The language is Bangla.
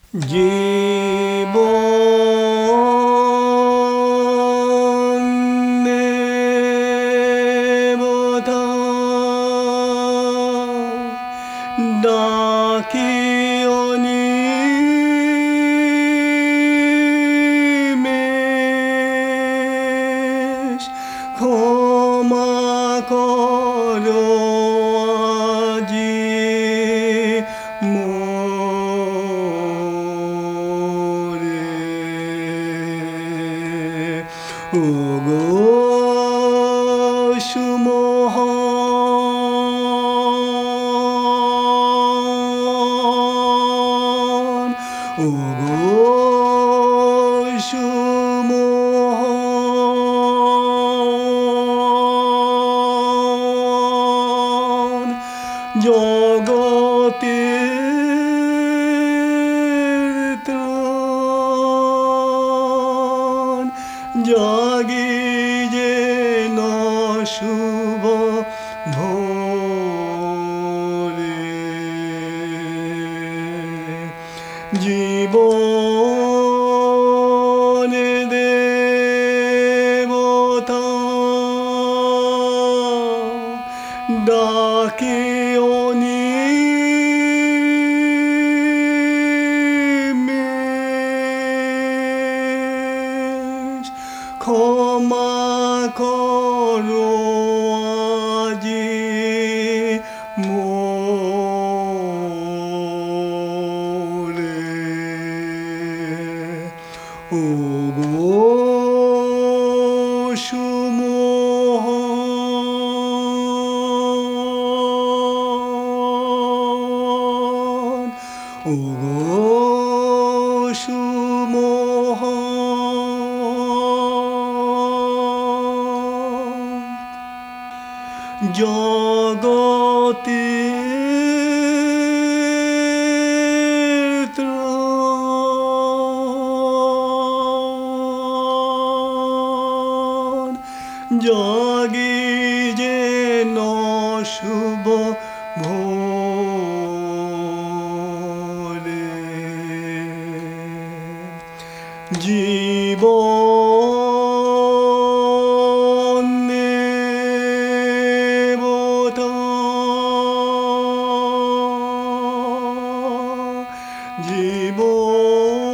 জীবন দেবতা ডাকি অনিমেষ ক্ষমা করো আজি ওগো সুমোহন ওগো সুমোহন জগতের ত্রাণ জাগি যেন শুভ ভোরে জীবন দেবতা ডাকে অনিমেষ ক্ষমা করো আজি মোরে ওগো সুমোহন ওগো সুমোহন জগতের ত্রাণ জাগি যেন শুভ ভোরে জীবন দেবতা জীবন